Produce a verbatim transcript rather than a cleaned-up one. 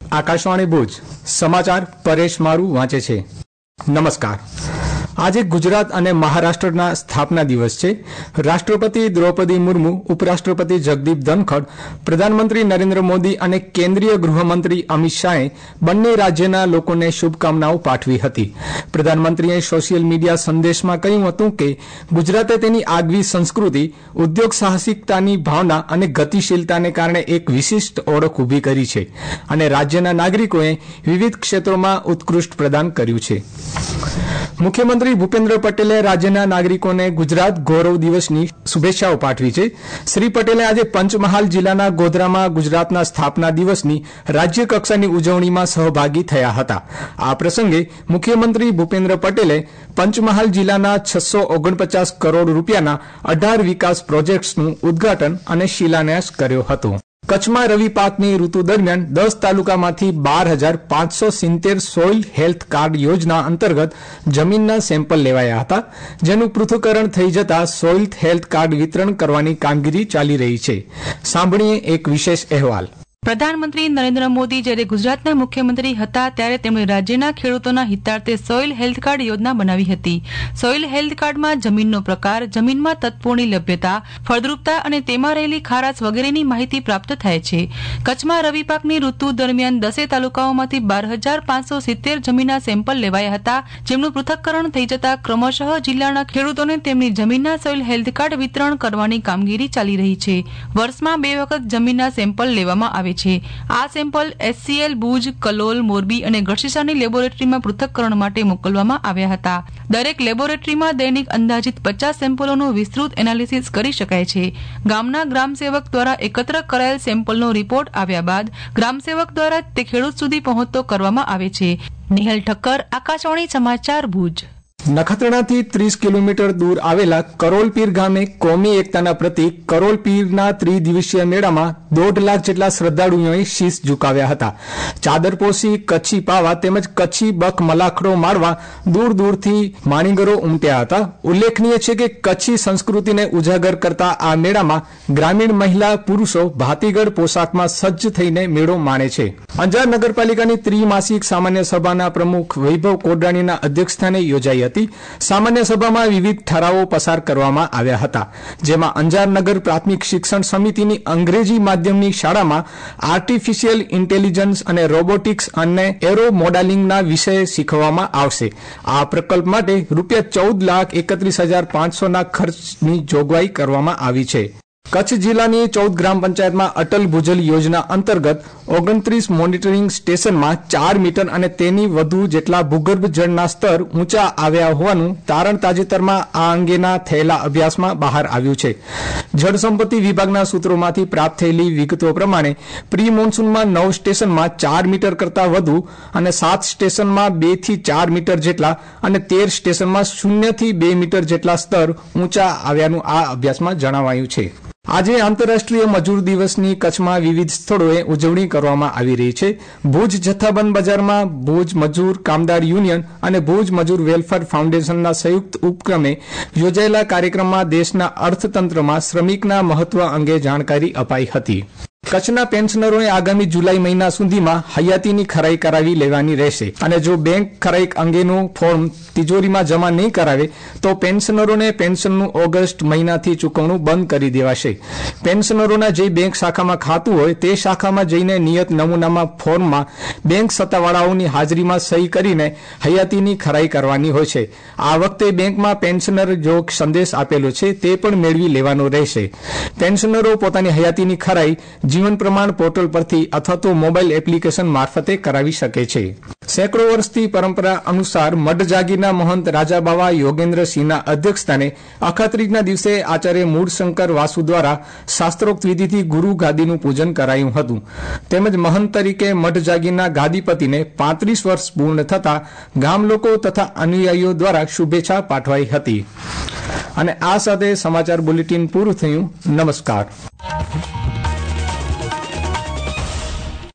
આકાશવાણી ભુજ સમાચાર પરેશ મારું વાંચે છે। નમસ્કાર। આજે ગુજરાત અને મહારાષ્ટ્રના સ્થાપના દિવસ છે। રાષ્ટ્રપતિ દ્રૌપદી મુર્મુ, ઉપરાષ્ટ્રપતિ જગદીપ ધનખડ, પ્રધાનમંત્રી નરેન્દ્ર મોદી અને કેન્દ્રીય ગૃહમંત્રી અમિત શાહે બંને રાજ્યના લોકોને શુભકામનાઓ પાઠવી હતી। પ્રધાનમંત્રીએ સોશિયલ મીડિયા સંદેશમાં કહ્યું હતું કે ગુજરાતે તેની આગવી સંસ્કૃતિ, ઉદ્યોગ સાહસિકતાની ભાવના અને ગતિશીલતાને કારણે એક વિશિષ્ટ ઓળખ ઊભી કરી છે અને રાજ્યના નાગરિકોએ વિવિધ ક્ષેત્રોમાં ઉત્કૃષ્ટ પ્રદાન કર્યું છે। મુખ્યમંત્રી ભૂપેન્દ્ર પટેલે રાજ્યના નાગરિકોને ગુજરાત ગૌરવ દિવસની શુભેચ્છાઓ પાઠવી છે। શ્રી પટેલે આજે પંચમહાલ જિલ્લાના ગોધરામાં ગુજરાતના સ્થાપના દિવસની રાજ્ય કક્ષાની ઉજવણીમાં સહભાગી થયા હતા। આ પ્રસંગે મુખ્યમંત્રી ભૂપેન્દ્ર પટેલે પંચમહાલ જિલ્લાના છસો ઓગણપચાસ કરોડ રૂપિયાના અઢાર વિકાસ પ્રોજેક્ટ્સનું ઉદઘાટન અને શિલાન્યાસ કર્યો હતો। કચ્છમાં રવિ પાકની ઋતુ દરમિયાન દસ તાલુકામાંથી બાર હજાર પાંચસો સિત્તેર સોઇલ હેલ્થ કાર્ડ યોજના અંતર્ગત જમીનના સેમ્પલ લેવાયા હતા, જેનું પૃથ્થકરણ થઈ જતા સોઇલ હેલ્થ કાર્ડ વિતરણ કરવાની કામગીરી ચાલી રહી છે। સાંભળીએ એક વિશેષ અહેવાલ। પ્રધાનમંત્રી નરેન્દ્ર મોદી જ્યારે ગુજરાતના મુખ્યમંત્રી હતા ત્યારે તેમણે રાજ્યના ખેડૂતોના હિતાર્થે સોઇલ હેલ્થ કાર્ડ યોજના બનાવી હતી। સોઇલ હેલ્થ કાર્ડમાં જમીનનો પ્રકાર, જમીનમાં તત્વોની લભ્યતા, ફળદ્રુપતા અને તેમાં રહેલી ખારાશ વગેરેની માહિતી પ્રાપ્ત થાય છે। કચ્છમાં રવિ પાકની ઋતુ દરમિયાન દસે તાલુકાઓમાંથી બાર હજાર પાંચસો સિત્તેર જમીનના સેમ્પલ લેવાયા હતા, જેમનું પૃથ્થકરણ થઈ જતા ક્રમશઃ જિલ્લાના ખેડૂતોને તેમની જમીનના સોઇલ હેલ્થ કાર્ડ વિતરણ કરવાની કામગીરી ચાલી રહી છે। વર્ષમાં બે વખત જમીનના સેમ્પલ લેવામાં આવે છે। આ સેમ્પલ એસસીએલ ભુજ, કલોલ, મોરબી અને ગઢશીશાની લેબોરેટરીમાં પૃથ્થકરણ માટે મોકલવામાં આવ્યા હતા। દરેક લેબોરેટરીમાં દૈનિક અંદાજિત પચાસ સેમ્પલોનું વિસ્તૃત એનાલિસિસ કરી શકાય છે। ગામના ગ્રામસેવક દ્વારા એકત્ર કરાયેલ સેમ્પલનો રિપોર્ટ આવ્યા બાદ ગ્રામસેવક દ્વારા તે ખેડૂત સુધી પહોંચતો કરવામાં આવે છે। નિહલ ઠક્કર, આકાશવાણી સમાચાર, ભુજ। નખત્રાણાથી ત્રીસ કિલોમીટર દૂર આવેલા કરોલપીર ગામે કોમી એકતાના પ્રતીક કરોલપીરના ત્રિદિવસીય મેળામાં દોઢ લાખ જેટલા શ્રદ્ધાળુઓએ શીશ ઝુકાવ્યા હતા। ચાદરપોશી, કચ્છી પાવા તેમજ કચ્છી બખ મલાખડો માળવા દૂર દૂરથી માણીગરો ઉમટ્યા હતા। ઉલ્લેખનીય છે કે કચ્છી સંસ્કૃતિને ઉજાગર કરતા આ મેળામાં ગ્રામીણ મહિલા પુરુષો ભાતીગળ પોશાકમાં સજ્જ થઈને મેળો માણે છે। અંજાર નગરપાલિકાની ત્રિમાસિક સામાન્ય સભાના પ્રમુખ વૈભવ કોડરાણીના અધ્યક્ષસ્થાને યોજાઈ હતી। સામાન્ય સભામાં વિવિધ ઠરાવો પસાર કરવામાં આવ્યા હતા, જેમાં અંજાર નગર પ્રાથમિક શિક્ષણ સમિતિની અંગ્રેજી માધ્યમની શાળામાં આર્ટિફિશિયલ ઇન્ટેલિજન્સ અને રોબોટિક્સ અને એરો મોડેલિંગના વિષય શીખવવામાં આવશે। આ પ્રકલ્પ માટે રૂપિયા ચૌદ લાખ એકત્રીસ હજાર પાંચસોના ખર્ચની જોગવાઈ કરવામાં આવી છે। કચ્છ જિલ્લાની ચૌદ ગ્રામ પંચાયતમાં અટલ ભૂજલ યોજના અંતર્ગત ઓગણત્રીસ મોનિટરિંગ સ્ટેશનમાં ચાર મીટર અને તેની વધુ જેટલા ભૂગર્ભ જળના સ્તર ઊંચા આવ્યા હોવાનું તારણ તાજેતરમાં આ અંગેના થયેલા અભ્યાસમાં બહાર આવ્યું છે। જળસંપત્તિ વિભાગના સૂત્રોમાંથી પ્રાપ્ત થયેલી વિગતો પ્રમાણે પ્રી મોન્સૂનમાં નવ સ્ટેશનમાં ચાર મીટર કરતાં વધુ અને સાત સ્ટેશનમાં બે થી ચાર મીટર જેટલા અને તેર સ્ટેશનમાં શૂન્ય થી બે મીટર જેટલા સ્તર ઊંચા આવ્યાનું આ અભ્યાસમાં જણાવાયું છે। આજે આંતરરાષ્ટ્રીય મજૂર દિવસની કચ્છમાં વિવિધ સ્થળોએ ઉજવણી કરવામાં આવી રહી છે। ભુજ જથ્થાબંધ બજારમાં ભુજ મજૂર કામદાર યુનિયન અને ભુજ મજૂર વેલફેર ફાઉન્ડેશનના સંયુક્ત ઉપક્રમે યોજાયેલા કાર્યક્રમમાં દેશના અર્થતંત્રમાં શ્રમિકના મહત્વ અંગે જાણકારી અપાઈ હતી। કચ્છના પેન્શનરોએ આગામી જુલાઈ મહિના સુધીમાં હયાતીની ખરાઈ કરાવી લેવાની રહેશે અને જો બેંક ખરાઈ અંગેનું ફોર્મ તિજોરીમાં જમા નહીં કરાવે તો પેન્શનરોને પેન્શનનું ઓગસ્ટ મહિનાથી ચૂકવણું બંધ કરી દેવાશે। પેન્શનરોના જે બેંક શાખામાં ખાતું હોય તે શાખામાં જઈને નિયત નમૂનામાં ફોર્મમાં બેંક સત્તાવાળાઓની હાજરીમાં સહી કરીને હયાતીની ખરાઈ કરવાની હોય છે। આ વખતે બેંકમાં પેન્શનર જો સંદેશ આપેલો છે તે પણ મેળવી લેવાનો રહેશે। પેન્શનરો પોતાની હયાતીની ખરાઈ જીવન પ્રમાણ પોર્ટલ પરથી અથવા તો મોબાઈલ એપ્લિકેશન મારફતે કરાવી શકે છે। સેંકડો વર્ષથી પરંપરા અનુસાર મઢ જાગીરના મહંત રાજાબાવા યોગેન્દ્રસિંહના અધ્યક્ષસ્થાને અખાત્રીજના દિવસે આચાર્ય મૂળશંકર વાસુ દ્વારા શાસ્ત્રોક્ત વિધિથી ગુરુ ગાદીનું પૂજન કરાયું હતું, તેમજ મહંત તરીકે મઢ જાગીરના ગાદીપતિને પાંત્રીસ વર્ષ પૂર્ણ થતા ગામ લોકો તથા અનુયાયીઓ દ્વારા શુભેચ્છા પાઠવાઈ હતી। અને આ સાથે સમાચાર બુલેટિન પૂરું થયું। નમસ્કાર।